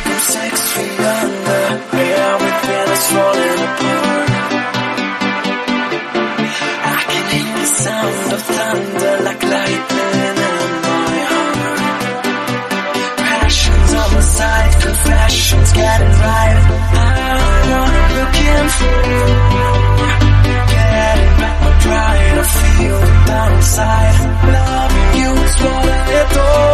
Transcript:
from 6 feet under. Everything is falling apart. I can hear the sound of thunder like lightning in my heart. Passions on the side, confessions getting right. I'm what I'm looking for. Getting back my pride, I feel it down inside. Loving you is what I adore.